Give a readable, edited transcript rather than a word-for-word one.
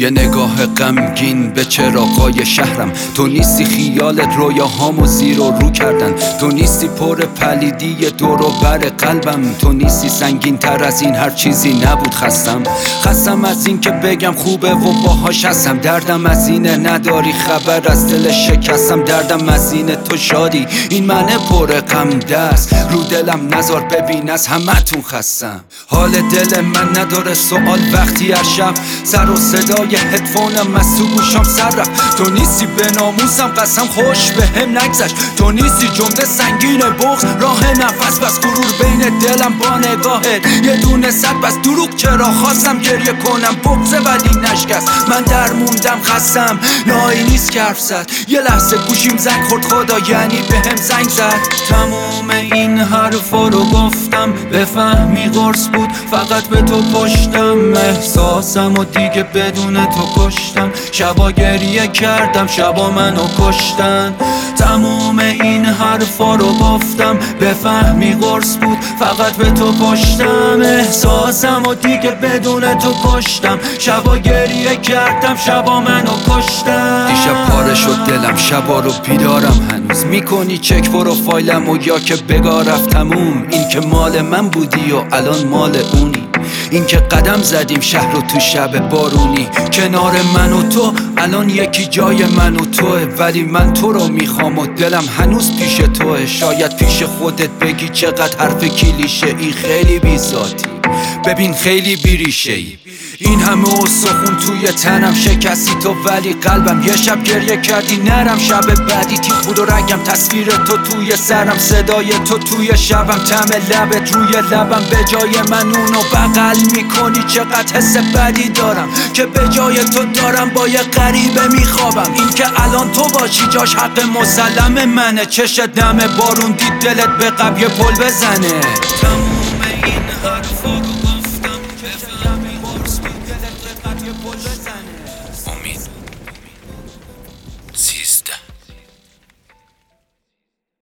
یه نگاه غمگین به چراغای شهرم. تو نیستی خیالت رویاهامو زیر و رو کردن. تو نیستی پر پلیدی دور و بر قلبم. تو نیستی سنگین تر از این هر چیزی نبود. خستم از این که بگم خوبه و باهاش هستم. دردم از اینه نداری خبر از دل شکستم. دردم از اینه تو شادی این منه پر غم دست. رو دلم نزار ببین از همتون خستم. حال دل من نداره سوال وقتی هر شب سر و صدای هدفونم از تو گوشم سر رفت. تو نیستی به ناموسم قسم خوش به هم نگذشت. تو نیستی جمله سنگین بغض راه نفس بس. غرور بین دلم با نگاهت یه دونه صد بس. دروغ چرا خواستم گریه کنم بغضه ولی نشکست. من در موندم خستم نایی نیست که حرف زد. یه لحظه گوشیم زنگ خورد خدا یعنی به هم زنگ زد. تموم این حرفا رو گفتم بفهمی قرص بود فقط به تو پشتم. احساسم و دیگه بدون تو کشتم. شبا گریه کردم شبا منو کشتن. تموم این حرفا رو گفتم بفهمی قرص بود فقط به تو پشتم. احساسم و دیگه بدون تو کشتم. شبا گریه کردم شبا منو کشتن. دیشب پاره شد دلم شبا رو بیدارم هنوز. میکنی چک پروفایلم و یا که بگاه رفتموم. این که مال من بودی و الان مال اونی. این که قدم زدیم شهر رو تو شب بارونی. کنار من و تو الان یکی جای من و توه. ولی من تو رو میخوام و دلم هنوز پیش توه. شاید پیش خودت بگی چقدر حرف کلیشه ای خیلی بی‌ذاتی. ببین خیلی بیریشه ای. این همه استخون توی تنم شکستی تو ولی قلبم. یه شب گریه کردی نرم شب بعدی تیغ بود و رگم. تصویر تو توی سرم صدای تو توی شبم. طعم لبت روی لبم به جای من اونو بغل میکنی. چقدر حس بدی دارم که به جای تو دارم با یه غریبه میخوابم. این که الان تو باشی جاش حق مسلم منه. چشت نم بارون دید دلت به قبیه پل بزنه.